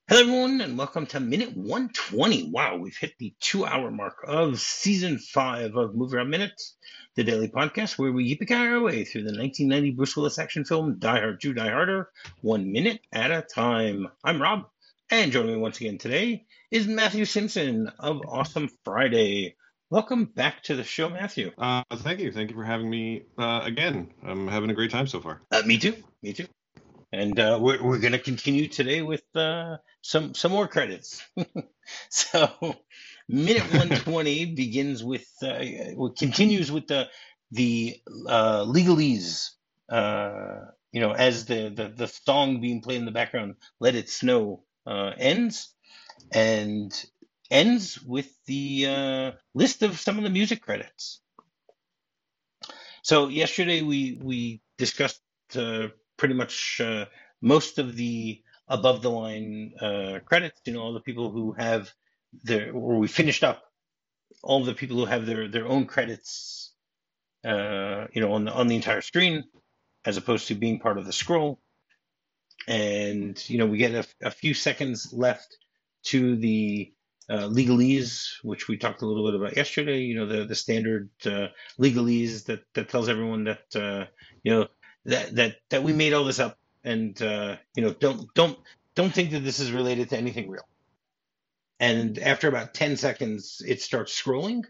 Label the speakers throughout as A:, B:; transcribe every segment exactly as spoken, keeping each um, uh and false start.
A: Hello, everyone, and welcome to minute one twenty. Wow, we've hit the two hour mark of season five of Movie Round Minutes, the daily podcast where we yippee our way through the nineteen ninety Bruce Willis action film Die Hard two Die Harder, one minute at a time. I'm Rob, and joining me once again today is Matthew Simpson of Awesome Friday. Welcome back to the show, Matthew.
B: Uh, thank you. Thank you for having me uh, again. I'm having a great time so far.
A: Uh, me too. Me too. And uh, we're we're going to continue today with uh, some some more credits. So, minute one twenty begins with uh, well, continues with the the uh, legalese. Uh, you know, as the, the the song being played in the background, "Let It Snow," uh, ends and ends with the uh, list of some of the music credits. So yesterday we we discussed uh, pretty much uh, most of the above the line uh, credits. You know, all the people who have their, or we finished up all the people who have their their own credits. Uh, you know, on the on the entire screen, as opposed to being part of the scroll. And you know, we get a, a few seconds left to the uh, legalese, which we talked a little bit about yesterday. You know, the the standard uh, legalese that that tells everyone that uh, you know that that that we made all this up, and uh, you know, don't don't don't think that this is related to anything real. And after about ten seconds, it starts scrolling,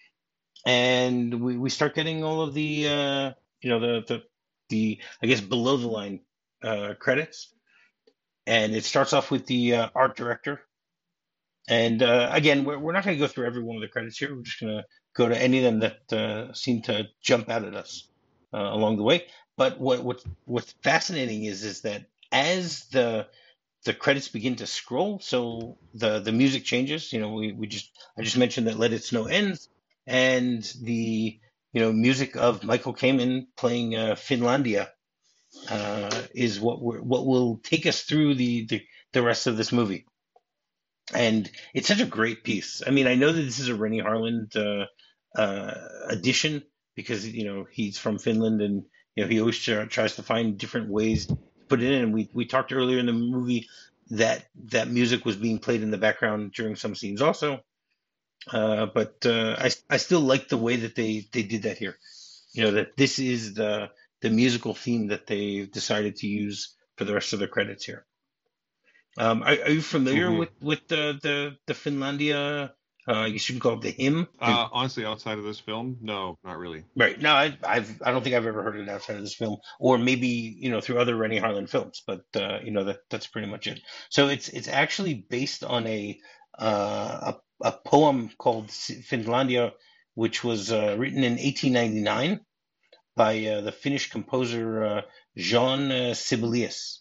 A: and we, we start getting all of the uh, you know the the the I guess below the line uh, credits, and it starts off with the uh, art director. And uh, again, we're we're not going to go through every one of the credits here. We're just going to go to any of them that uh, seem to jump out at us uh, along the way. But what what what's fascinating is is that as the the credits begin to scroll, so the the music changes. You know, we, we just I just mentioned that Let It Snow ends, and the you know music of Michael Kamen playing uh, Finlandia uh, is what we're, what will take us through the, the the rest of this movie. And it's such a great piece. I mean, I know that this is a Rennie Harlan uh, uh, edition because you know he's from Finland, and you know he always try, tries to find different ways to put it in. And we we talked earlier in the movie that that music was being played in the background during some scenes also. Uh, but uh, I I still like the way that they they did that here. You know that this is the the musical theme that they decided to use for the rest of the credits here. Um, are, are you familiar
B: hmm
A: with with the the the Finlandia? Uh, I guess you can call it the hymn. And,
B: Uh, honestly, outside of this film, no, not really.
A: right. No, I I've I don't think I've ever heard it outside of this film, or maybe you know through other Rennie Harlan films. But uh, you know that that's pretty much it. So it's it's actually based on a uh, a, a poem called Finlandia, which was uh, written in eighteen ninety-nine by uh, the Finnish composer uh, Jean uh, Sibelius,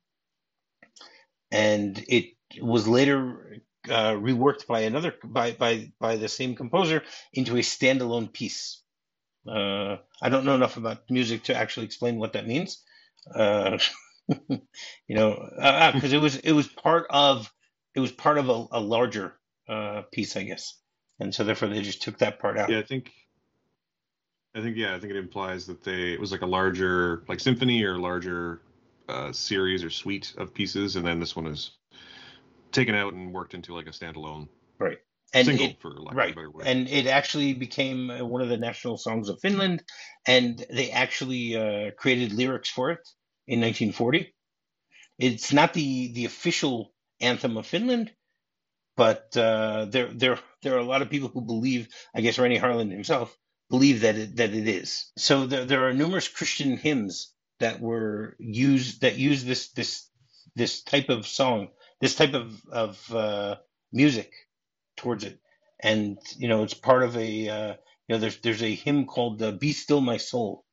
A: and it was later uh, reworked by another by by by the same composer into a standalone piece. Uh, I don't know enough about music to actually explain what that means. Uh, you know, because uh, it was it was part of it was part of a, a larger uh, piece, I guess, and so therefore they just took that part out.
B: Yeah, I think, I think, yeah, I think it implies that they it was like a larger, like symphony or larger uh, series or suite of pieces, and then this one is taken out and worked into like a standalone
A: Right. And
B: single,
A: it
B: for lack of a
A: right.
B: better word.
A: And it actually became uh, one of the national songs of Finland, and they actually uh, created lyrics for it in nineteen forty. It's not the the official anthem of Finland, but uh, there there there are a lot of people who believe, I guess Rennie Harlan himself believe that it that it is. So there there are numerous Christian hymns that were used that use this this this type of song, this type of of uh, music towards it. And you know, it's part of a uh, you know, there's there's a hymn called uh, "Be Still My Soul,"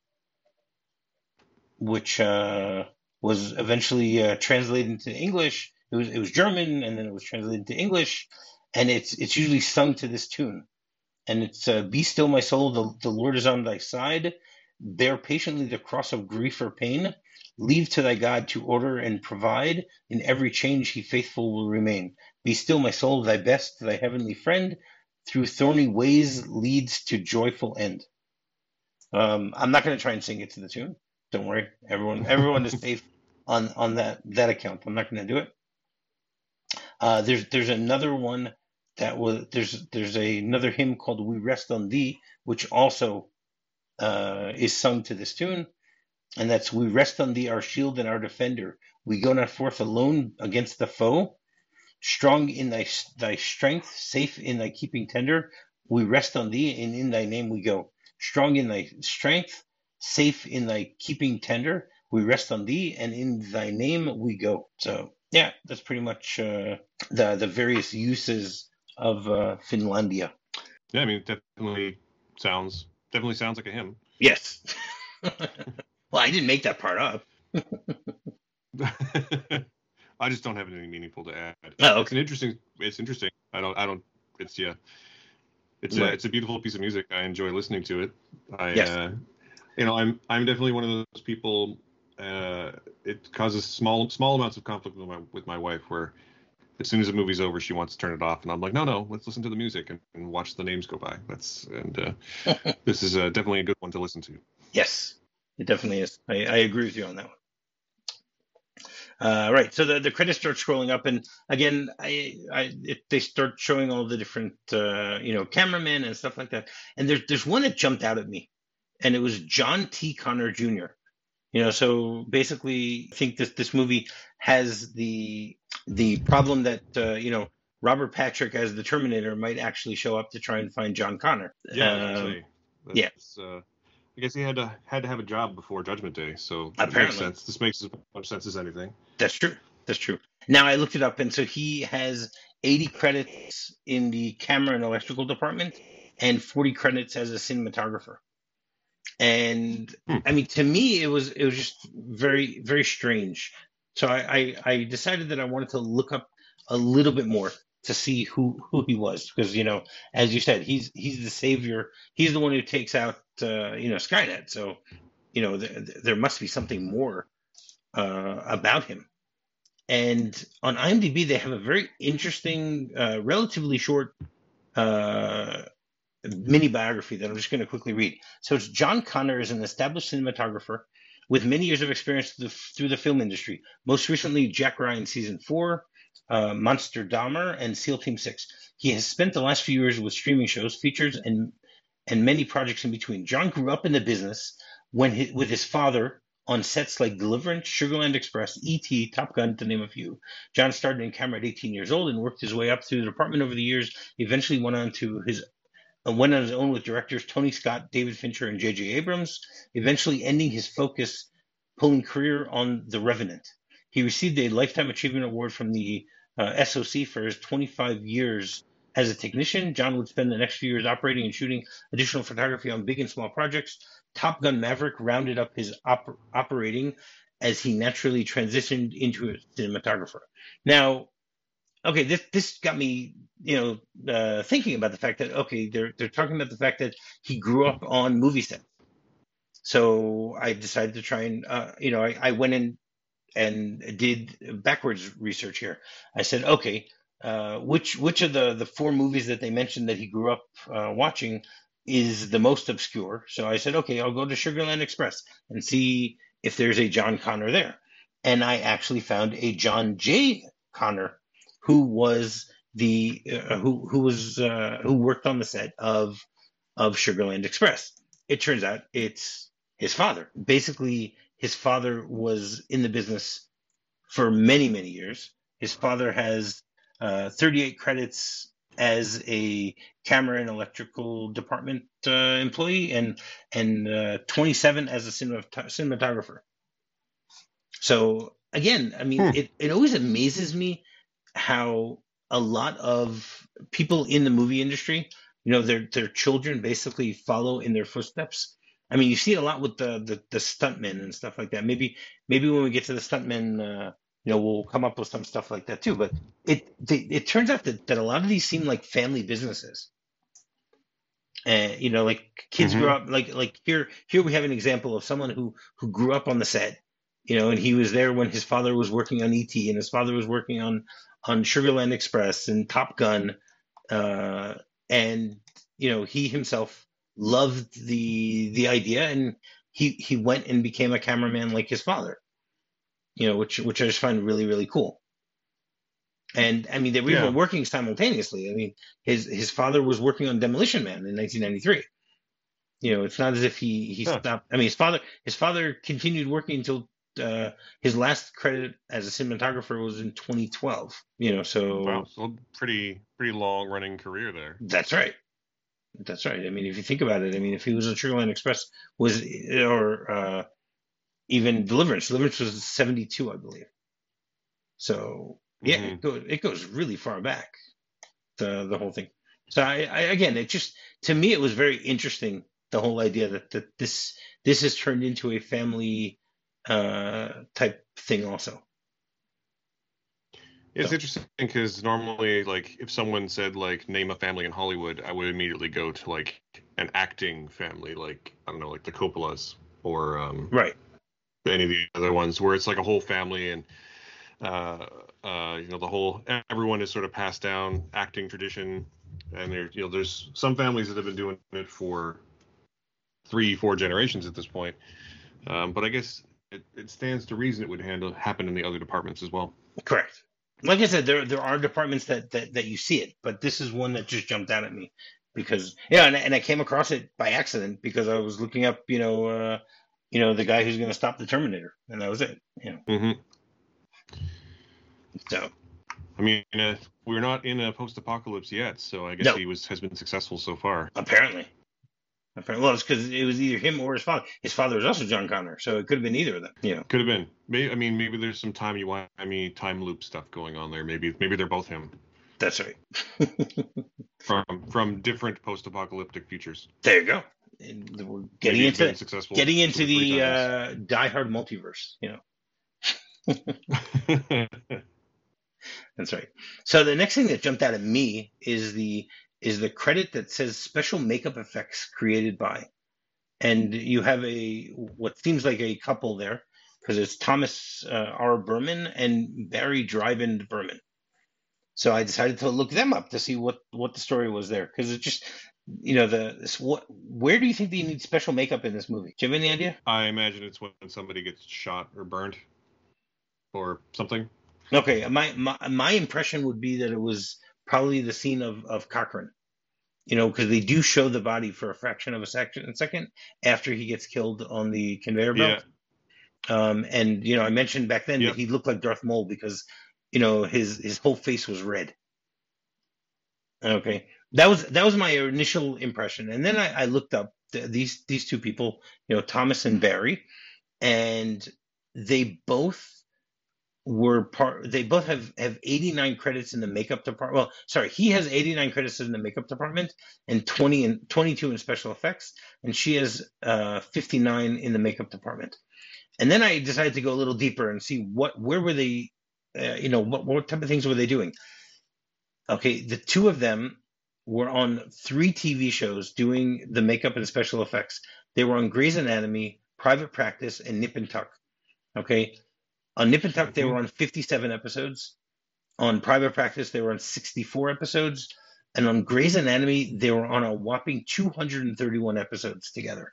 A: which uh, was eventually uh, translated into English. It was it was German, and then it was translated into English, and it's it's usually sung to this tune. And it's uh, "Be still, my soul, the the Lord is on thy side. Bear patiently the cross of grief or pain. Leave to thy God to order and provide. In every change he faithful will remain. Be still, my soul, thy best, thy heavenly friend. Through thorny ways leads to joyful end." Um, I'm not going to try and sing it to the tune. Don't worry, everyone. Everyone is safe on on that that account. I'm not going to do it. Uh, there's there's another one that was there's there's a, another hymn called "We Rest on Thee," which also uh, is sung to this tune, and that's "We rest on Thee, our shield and our defender. We go not forth alone against the foe. Strong in thy thy strength, safe in thy keeping tender. We rest on Thee, and in Thy name we go. Strong in thy strength, safe in thy keeping tender. We rest on Thee, and in Thy name we go." So yeah, that's pretty much uh, the the various uses of uh, Finlandia.
B: Yeah, I mean, it definitely sounds definitely sounds like a hymn.
A: Yes. Well, I didn't make that part up.
B: I just don't have anything meaningful to add.
A: Oh,
B: It's an
A: okay.
B: interesting. It's interesting. I don't. I don't. It's yeah. It's a.
A: Right.
B: It's a beautiful piece of music. I enjoy listening to it. I.
A: Yes.
B: Uh, you know, I'm. I'm definitely one of those people. Uh, it causes small small amounts of conflict with my with my wife, where as soon as the movie's over, she wants to turn it off, and I'm like, no, no, let's listen to the music and, and watch the names go by. That's and uh, this is uh, definitely a good one to listen to.
A: Yes, it definitely is. I, I agree with you on that one. Uh, right. So the, the credits start scrolling up, and again, I, I it, they start showing all the different, uh, you know, cameramen and stuff like that. And there's there's one that jumped out at me, and it was John T. Connor Junior You know, so basically, I think this this movie has the the problem that uh, you know, Robert Patrick as the Terminator might actually show up to try and find John Connor.
B: Yeah, I was gonna
A: Um,
B: say
A: yeah,
B: that's. Uh, I guess he had to had to have a job before Judgment Day, so it makes
A: apparently.
B: sense. This makes as much sense as anything.
A: That's true. That's true. Now I looked it up, and so he has eighty credits in the camera and electrical department, and forty credits as a cinematographer. And
B: Hmm.
A: I mean, to me, it was it was just very very strange. So I I, I decided that I wanted to look up a little bit more to see who who he was, because you know, as you said, he's he's the savior. He's the one who takes out uh, you know, Skynet. So you know, th- th- there must be something more uh, about him. And on IMDb, they have a very interesting, uh, relatively short uh, mini biography that I'm just going to quickly read. So it's John Connor is an established cinematographer with many years of experience through the, through the film industry. Most recently, Jack Ryan season four, uh, Monster Dahmer, and SEAL Team Six. He has spent the last few years with streaming shows, features, and and many projects in between. John grew up in the business when he, with his father on sets like Deliverance, Sugarland Express, E T, Top Gun, to name a few. John started in camera at eighteen years old and worked his way up through the department over the years. Eventually went on to his uh, went on his own with directors Tony Scott, David Fincher, and J J Abrams. Eventually ending his focus, pulling career on The Revenant. He received a Lifetime Achievement Award from the uh, S O C for his twenty-five years as a technician. John would spend the next few years operating and shooting additional photography on big and small projects. Top Gun Maverick rounded up his op- operating as he naturally transitioned into a cinematographer. Now, okay, this this got me, you know, uh, thinking about the fact that okay, they're they're talking about the fact that he grew up on movie sets. So I decided to try and, uh, you know, I, I went in and did backwards research here. I said, okay, uh, which which of the the four movies that they mentioned that he grew up uh, watching is the most obscure? So I said, okay, I'll go to Sugarland Express and see if there's a John Connor there. And I actually found a John J. Connor, who was the uh, who who was uh, who worked on the set of of Sugarland Express. It turns out it's his father. Basically, his father was in the business for many, many years. His father has uh, thirty-eight credits as a camera and electrical department uh, employee, and and uh, twenty-seven as a cinemat- cinematographer. So again, I mean,
B: Hmm.
A: it, it always amazes me how a lot of people in the movie industry, you know, their their children basically follow in their footsteps. I mean, you see it a lot with the the, the stuntmen and stuff like that. Maybe maybe when we get to the stuntmen, uh, you know, we'll come up with some stuff like that too. But it they, it turns out that, that a lot of these seem like family businesses. And you know, like kids grow
B: Mm-hmm.
A: up like like here here we have an example of someone who who grew up on the set, you know, and he was there when his father was working on E T and his father was working on on Sugarland Express and Top Gun, uh, and you know he himself loved the the idea, and he he went and became a cameraman like his father, you know, which which I just find really really cool. And I mean, they were
B: Yeah.
A: even working simultaneously. I mean, his his father was working on Demolition Man in nineteen ninety-three. You know, it's not as if he he
B: Huh.
A: stopped. I mean, his father his father continued working until uh, his last credit as a cinematographer was in twenty twelve. You know,
B: Wow.
A: so
B: So pretty pretty long running career there.
A: that's right. That's right. I mean, if you think about it, I mean, if he was a Sugarland Express was or uh, even Deliverance, Deliverance was seventy-two, I believe. So yeah,
B: Hmm.
A: it goes it goes really far back, the the whole thing. So I, I again, it just to me it was very interesting, the whole idea that, that this this has turned into a family uh type thing also.
B: It's
A: So
B: interesting because normally, like, if someone said like name a family in Hollywood, I would immediately go to like an acting family, like I don't know, like the Coppolas or um,
A: right,
B: any of the other ones, where it's like a whole family and uh, uh, you know the whole everyone is sort of passed down acting tradition, and there you know there's some families that have been doing it for three, four generations at this point. Um, but I guess it, it stands to reason it would handle happen in the other departments as well.
A: correct. Like I said, there there are departments that that that you see it, but this is one that just jumped out at me because yeah, and, and I came across it by accident because I was looking up, you know, uh, you know, the guy who's going to stop the Terminator, and that was it. You know,
B: Hmm.
A: so
B: I mean, uh, we're not in a post-apocalypse yet, so I guess
A: no,
B: he was has been successful so far.
A: apparently. Apparently, well, it's because it was either him or his father. His father was also John Connor, so it could have been either of them. You know,
B: Could have been. Maybe, I mean, maybe there's some time you want. I mean, time loop stuff going on there. Maybe, maybe they're both him
A: that's right.
B: from from different post-apocalyptic futures.
A: There you go. And we're getting
B: Maybe he's
A: into
B: been successful
A: getting
B: two
A: into
B: or three
A: the
B: times.
A: uh, Die Hard multiverse. You know, that's right. So the next thing that jumped out at me is the is the credit that says special makeup effects created by, and you have a what seems like a couple there because it's Thomas uh, R. Berman and Barry Driven Berman. So I decided to look them up to see what what the story was there because it just you know the this, what where do you think they need special makeup in this movie? Do you have any idea?
B: I imagine it's when somebody gets shot or burned or something.
A: Okay, my my my impression would be that it was probably the scene of of Cochrane. You know, because they do show the body for a fraction of a second, a second after he gets killed on the conveyor
B: Yeah.
A: belt. Um, and you know, I mentioned back then that
B: Yep.
A: he looked like Darth Maul because you know his his whole face was red. Okay, that was that was my initial impression, and then I, I looked up th- these these two people, you know, Thomas and Barry, and they both were part. They both have have eighty-nine credits in the makeup department. Well, sorry, he has eighty-nine credits in the makeup department and twenty and twenty-two in special effects, and she has uh, fifty-nine in the makeup department. And then I decided to go a little deeper and see what where were they, uh, you know, what what type of things were they doing? Okay, the two of them were on three T V shows doing the makeup and special effects. They were on Grey's Anatomy, Private Practice, and Nip and Tuck. Okay, on Nip and Tuck they
B: Hmm.
A: were on fifty-seven episodes. On Private Practice they were on sixty-four episodes, and on Grey's Anatomy they were on a whopping two hundred thirty-one episodes together.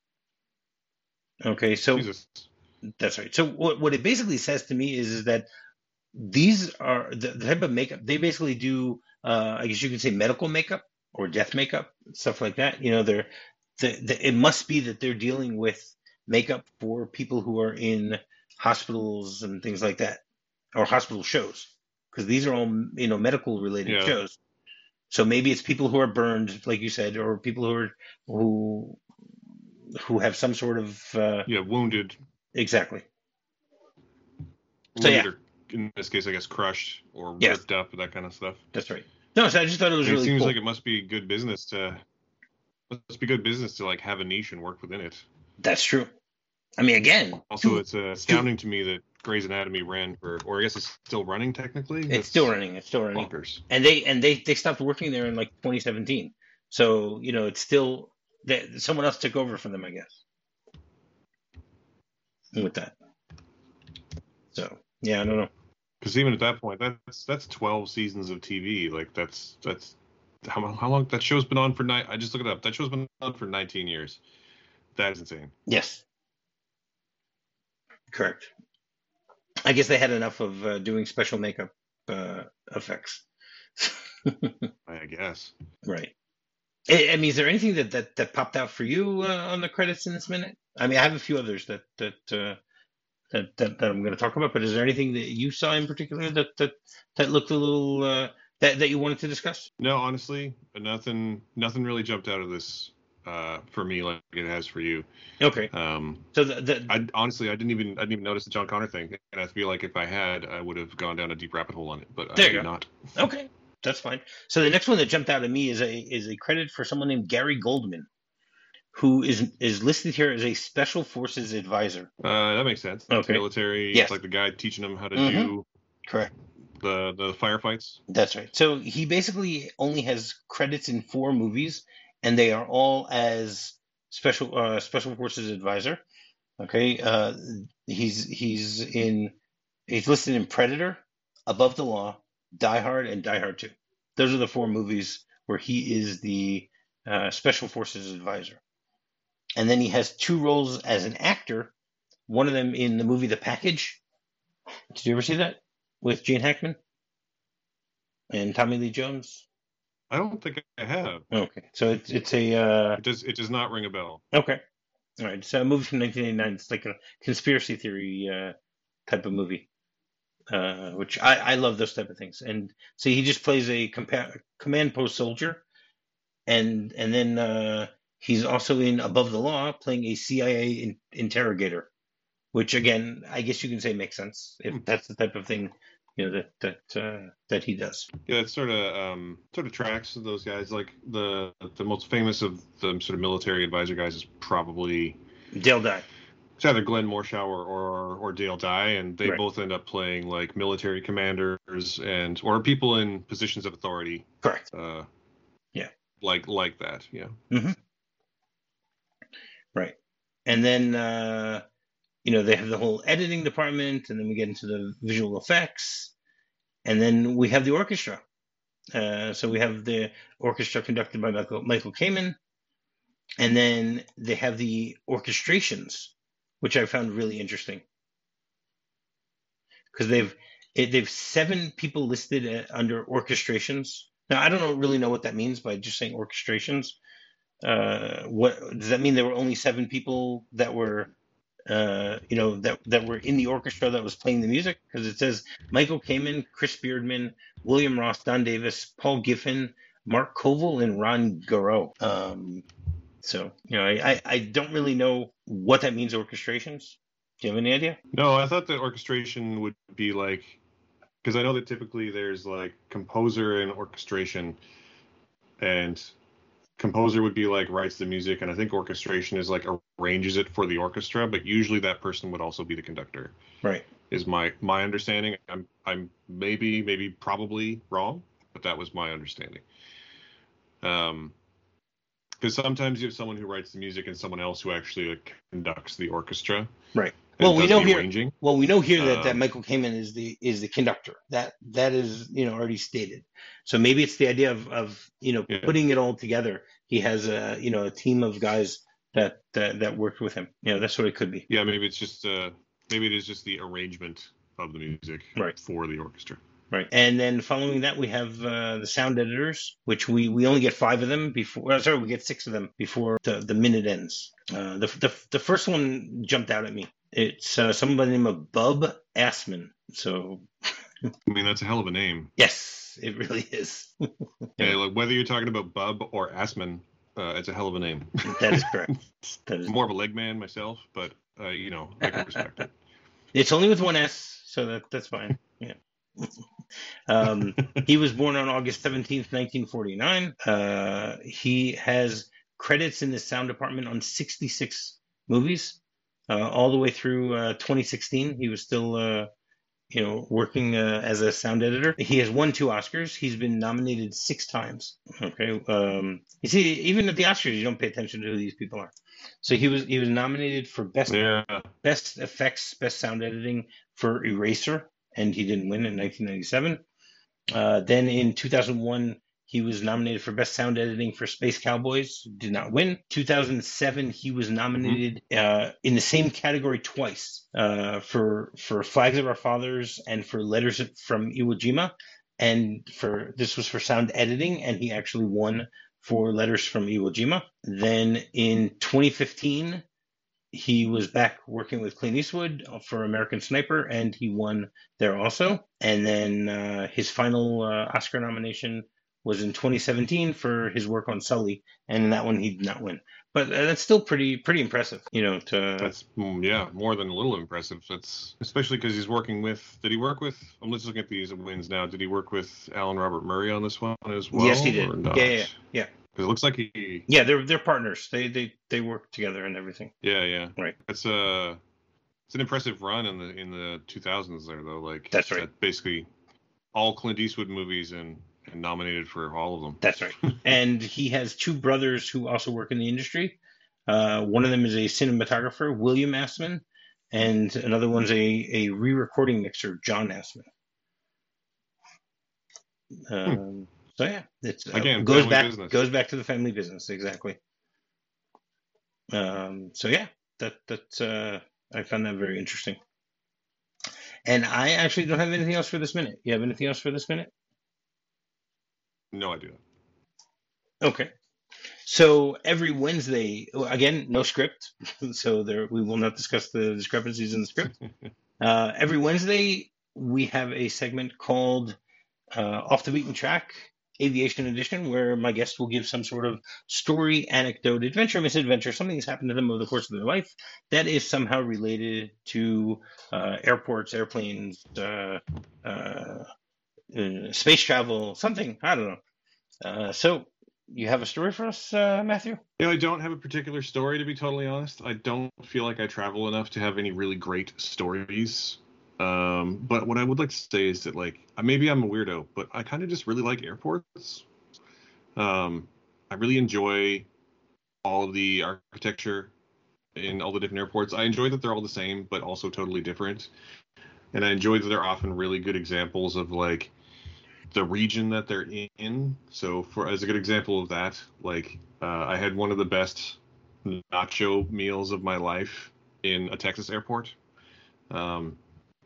A: Okay, so
B: Jesus.
A: that's right. So what what it basically says to me is is that these are the, the type of makeup they basically do. Uh, I guess you could say medical makeup or death makeup, stuff like that. You know, they're the, the, it must be that they're dealing with makeup for people who are in hospitals and things like that, or hospital shows, because these are all you know medical related
B: Yeah.
A: shows. So maybe it's people who are burned, like you said, or people who are who who have some sort of uh,
B: Yeah. Wounded.
A: exactly. So
B: Wounded,
A: yeah,
B: or in this case, I guess crushed or
A: yes,
B: ripped up, that kind of stuff.
A: that's right. No, so I just thought it was
B: And it
A: really
B: seems like
A: cool.
B: it must be good business to must be good business to like have a niche and work within it.
A: That's true. I mean, again,
B: Also,
A: two,
B: it's uh,
A: two,
B: astounding to me that Grey's Anatomy ran for, or I guess it's still running technically.
A: it's still
B: That's
A: running. It's still running,
B: bonkers.
A: and they and they they stopped working there in like twenty seventeen. So you know, it's still that someone else took over for them, I guess, with that. So yeah, I don't know.
B: Because even at that point, that's that's twelve seasons of T V. Like that's that's how how long that show's been on for nine. I just looked it up. That show's been on for nineteen years. That is insane.
A: Yes, correct. I guess they had enough of uh, doing special makeup. uh, effects.
B: I guess.
A: Right. I, I mean, is there anything that, that, that popped out for you uh, on the credits in this minute? I mean, I have a few others that that uh, that, that that I'm going to talk about, but is there anything that you saw in particular that that that looked a little uh, that that you wanted to discuss?
B: No, honestly, nothing nothing really jumped out of this uh, for me like it has for you.
A: Okay.
B: Um,
A: So the, the
B: I honestly I didn't even I didn't even notice the John Connor thing, and I feel like if I had, I would have gone down a deep rabbit hole on it, but I
A: there you
B: did
A: go.
B: not.
A: Okay, that's fine. So the next one that jumped out at me is a is a credit for someone named Gary Goldman, who is is listed here as a Special Forces advisor.
B: Uh, that makes sense. It's
A: Okay.
B: military.
A: Yes.
B: It's like the guy teaching them how to
A: Mhm.
B: do
A: Correct.
B: the the firefights.
A: That's right. So he basically only has credits in four movies, and they are all as special uh, special forces advisor. Okay. Uh, he's he's in he's listed in Predator, Above the Law, Die Hard, and Die Hard Two. Those are the four movies where he is the uh, special forces advisor. And then he has two roles as an actor. One of them in the movie The Package. Did you ever see that with Gene Hackman and Tommy Lee Jones?
B: I don't think I have.
A: Okay, so it's it's a uh,
B: It does it does not ring a bell.
A: okay, all right. So a movie from nineteen eighty-nine. It's like a conspiracy theory uh, type of movie, uh, which I, I love those type of things. And so he just plays a compa- command post soldier, and and then uh, he's also in Above the Law, playing a C I A in- interrogator, which again, I guess you can say makes sense if
B: Hmm.
A: that's the type of thing, you know, that that uh, that he does.
B: Yeah, it sort of um, sort of tracks those guys. Like the the most famous of the sort of military advisor guys is probably
A: Dale Dye.
B: it's either Glenn Morshower or or Dale Dye, and they
A: Right.
B: both end up playing like military commanders and or people in positions of authority.
A: Correct.
B: Uh,
A: Yeah.
B: Like like that. Yeah.
A: Mm-hmm. Right. And then, uh, you know, they have the whole editing department, and then we get into the visual effects, and then we have the orchestra. Uh, so we have the orchestra conducted by Michael, Michael Kamen, and then they have the orchestrations, which I found really interesting because they've it, they've seven people listed uh, under orchestrations. Now I don't know, really know what that means by just saying orchestrations. Uh, what does that mean? There were only seven people that were, uh, you know, that that were in the orchestra that was playing the music? Because it says Michael Kamen, Chris Beardman, William Ross, Don Davis, Paul Giffen, Mark Koval, and Ron Garreau. Um, so you know, I, I I don't really know what that means. Orchestrations. Do you have any idea?
B: No, I thought that orchestration would be like because I know that typically there's like composer and orchestration, and composer would be like writes the music, and I think orchestration is like arranges it for the orchestra, but usually that person would also be the conductor.
A: Right.
B: Is my my understanding. I'm I'm maybe maybe probably wrong, but that was my understanding. Um, because sometimes you have someone who writes the music and someone else who actually like, conducts the orchestra.
A: Right.
B: and
A: Well, we
B: does
A: know
B: the
A: here.
B: arranging.
A: Well, we know here that, that
B: Um,
A: Michael Kamen is the is the conductor. That that is you know already stated. So maybe it's the idea of, of you know
B: Yeah.
A: putting it all together. He has a you know a team of guys that that, that worked with him. You know that's what it could be.
B: Yeah, maybe it's just uh maybe it is just the arrangement of the music
A: Right.
B: for the orchestra.
A: Right. And then following that, we have uh, the sound editors, which we, we only get five of them before. Uh, sorry, we get six of them before the, the minute ends. Uh, the, the the first one jumped out at me. It's uh, someone by the name of Bub Assman. So
B: I mean, that's a hell of a name.
A: yes, it really is.
B: Yeah, like whether you're talking about Bub or Assman, uh, it's a hell of a name.
A: That is correct. That is.
B: I'm more of a leg man myself, but uh, you know, I can respect it.
A: It's only with one S, so that that's fine. Yeah. um, he was born on August seventeenth, nineteen forty-nine. Uh, he has credits in the sound department on sixty-six movies, uh, all the way through uh, twenty sixteen. He was still, uh, you know, working uh, as a sound editor. He has won two Oscars. He's been nominated six times. Okay. Um, you see, even at the Oscars, you don't pay attention to who these people are. So he was he was nominated for best
B: Yeah.
A: best effects, best sound editing for Eraser, and he didn't win in nineteen ninety-seven. Uh, then in two thousand one, He was nominated for Best Sound Editing for Space Cowboys. Did not win. two thousand seven, he was nominated uh, in the same category twice uh, for for Flags of Our Fathers and for Letters from Iwo Jima. And for this was for sound editing, and he actually won for Letters from Iwo Jima. Then in twenty fifteen, he was back working with Clint Eastwood for American Sniper, and he won there also. And then uh, his final uh, Oscar nomination was in twenty seventeen for his work on Sully, and in that one he did not win. But uh, that's still pretty pretty impressive, you know. To
B: That's mm, yeah, more than a little impressive. That's especially because he's working with. Did he work with? I'm just looking at these wins now. Did he work with Alan Robert Murray on this one as well?
A: Yes, he did.
B: Or not?
A: Yeah, yeah, yeah.
B: Because it looks like he.
A: Yeah, they're they're partners. They they they work together and everything.
B: Yeah, yeah.
A: Right.
B: It's a. It's an impressive run in the in the two thousands there though. Like
A: that's right.
B: That basically all Clint Eastwood movies and. And nominated for all of them. That's
A: right. And he has two brothers who also work in the industry. Uh, one of them is a cinematographer, William Assman, and another one's a, a re-recording mixer, John Assman. Um, hmm. So yeah, it's uh,
B: again
A: goes back
B: business.
A: goes back to the family business exactly. Um, so yeah, that that's uh, I found that very interesting. And I actually don't have anything else for this minute. You have anything else for this minute?
B: No, I do
A: not. Okay. So every Wednesday, again, no script. So there, we will not discuss the discrepancies in the script. uh, every Wednesday, we have a segment called uh, Off the Beaten Track, Aviation Edition, where my guest will give some sort of story, anecdote, adventure, misadventure, something that's happened to them over the course of their life that is somehow related to uh, airports, airplanes, uh, uh, uh, space travel, something. I don't know. Uh, so you have a story for us, uh, Matthew?
B: Yeah, I don't have a particular story, to be totally honest. I don't feel like I travel enough to have any really great stories. Um, but what I would like to say is that, like, maybe I'm a weirdo, but I kind of just really like airports. Um, I really enjoy all of the architecture in all the different airports. I enjoy that they're all the same, but also totally different. And I enjoy that they're often really good examples of, like, the region that they're in. So for as a good example of that, like uh, I had one of the best nacho meals of my life in a Texas airport. Um,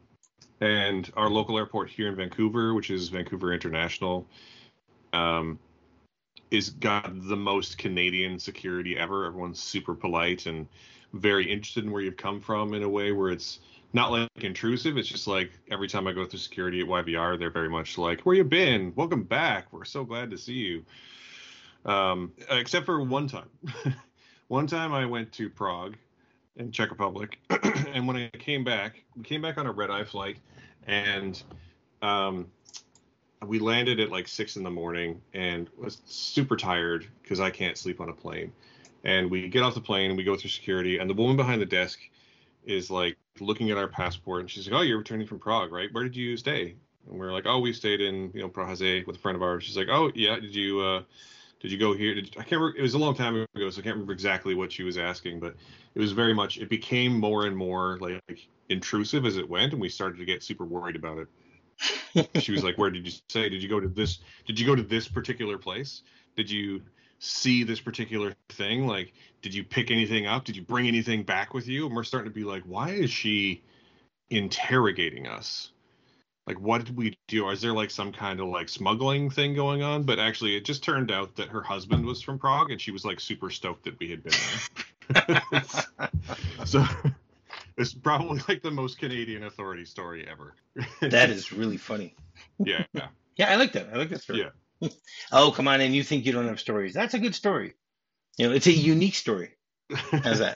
B: and our local airport here in Vancouver, which is Vancouver International, um, is got the most Canadian security ever. Everyone's super polite and very interested in where you've come from in a way where it's not like intrusive. It's just like every time I go through security at Y V R, they're very much like, where you been? Welcome back. We're so glad to see you. Um, except for one time. One time I went to Prague in Czech Republic. And when I came back, we came back on a red-eye flight. And um, we landed at like six in the morning and was super tired because I can't sleep on a plane. And we get off the plane and we go through security. And the woman behind the desk is like looking at our passport, and she's like, "Oh, you're returning from Prague, right? Where did you stay?" And we're like, "Oh, we stayed in, you know, Prahaze with a friend of ours." She's like, "Oh, yeah. Did you, uh, did you go here?" Did you, I can't remember. It was a long time ago, so I can't remember exactly what she was asking, but it was very much. It became more and more like intrusive as it went, and we started to get super worried about it. She was like, "Where did you stay? Did you go to this? Did you go to this particular place? Did you see this particular thing? Like, did you pick anything up? Did you bring anything back with you?" And we're starting to be like, why is she interrogating us? Like, what did we do? Is there like some kind of like smuggling thing going on? But actually, it just turned out that her husband was from Prague, and she was like super stoked that we had been there. So it's probably like the most Canadian authority story ever.
A: That is really funny.
B: Yeah. Yeah.
A: Yeah, I like that. I like that story.
B: Yeah.
A: Oh, come on, and you think you don't have stories. That's a good story. You know, it's a unique story. How's that?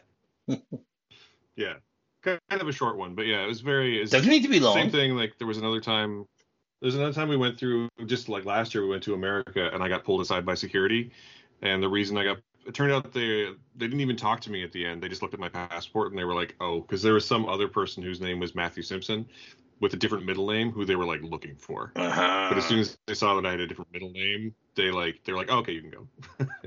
B: Yeah. Kind of a short one, but yeah, it was very... It
A: Doesn't need to be long.
B: Same thing, like, there was another time... There's another time we went through, just like last year, we went to America, and I got pulled aside by security, and the reason I got... It turned out they they didn't even talk to me at the end. They just looked at my passport, and they were like, oh, because there was some other person whose name was Matthew Simpson, with a different middle name, who they were like looking for.
A: Uh-huh.
B: But as soon as they saw that I had a different middle name, they like they're like, oh, okay, you can go.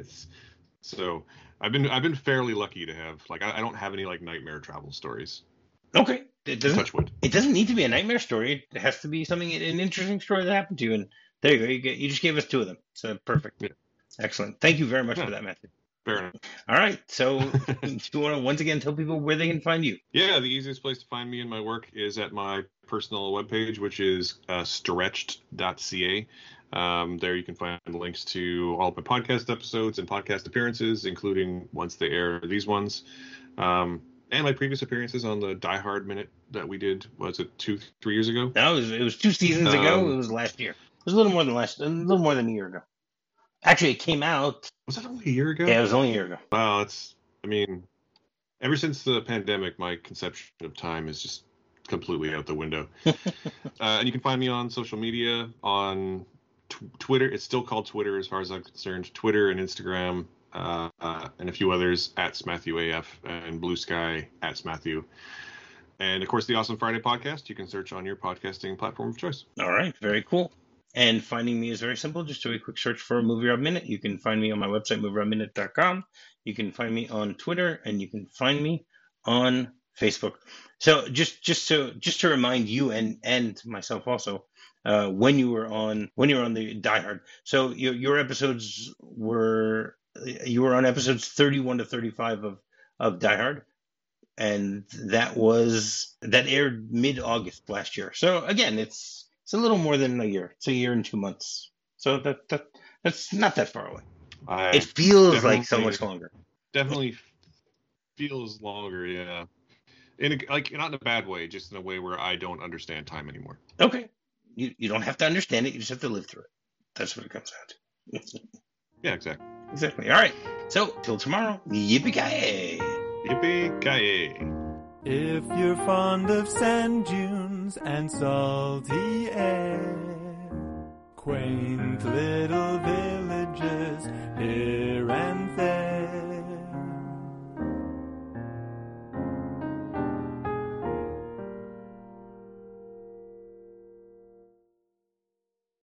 B: So I've been I've been fairly lucky to have like I, I don't have any like nightmare travel stories.
A: Okay, it doesn't
B: Touch wood.
A: It doesn't need to be a nightmare story. It has to be something an interesting story that happened to you. And There you go. You, get, you just gave us two of them. So perfect.
B: Yeah.
A: Excellent. Thank you very much
B: Yeah.
A: for that, Matthew.
B: Fair enough.
A: All right. So do you want to once again tell people where they can find you?
B: Yeah, the easiest place to find me and my work is at my personal webpage, which is uh, stretched dot c a. Um, there you can find links to all of my podcast episodes and podcast appearances, including once they air these ones, um, and my previous appearances on the Die Hard Minute that we did, was it two, three years ago?
A: No, it was, it was two seasons ago.
B: Um,
A: It was last year. It was a little more than last, a little more than a year ago. Actually, it came out.
B: Was that only a year ago?
A: Yeah, it was only a year ago.
B: Wow, it's, I mean, ever since the pandemic, my conception of time is just completely out the window. uh, and you can find me on social media, on t- Twitter. It's still called Twitter as far as I'm concerned. Twitter and Instagram, uh, uh, and a few others, at SmatthewAF, and Blue Sky, at Smatthew. And, of course, the Awesome Friday podcast, you can search on your podcasting platform of choice.
A: All right, very cool. And finding me is very simple. Just do a quick search for Movie Rob Minute. You can find me on my website, movie rob minute dot com. You can find me on Twitter, and you can find me on Facebook. So just just to just to remind you and and myself also, uh, when you were on when you were on the Die Hard. So your your episodes were you were on episodes thirty-one to thirty-five of of Die Hard, and that was that aired mid August last year. So again, it's It's a little more than a year. It's a year and two months. So that, that that's not that far away.
B: I
A: It feels
B: definitely-
A: like so much longer.
B: Definitely feels longer, yeah. In a, like, not in a bad way, just in a way where I don't understand time anymore.
A: Okay. You you don't have to understand it. You just have to live through it. That's what it comes down to.
B: Yeah, exactly.
A: Exactly. All right. So, till tomorrow. Yippee-ki-yay.
B: Yippee-ki-yay.
C: If you're fond of sand dunes and salty air, quaint little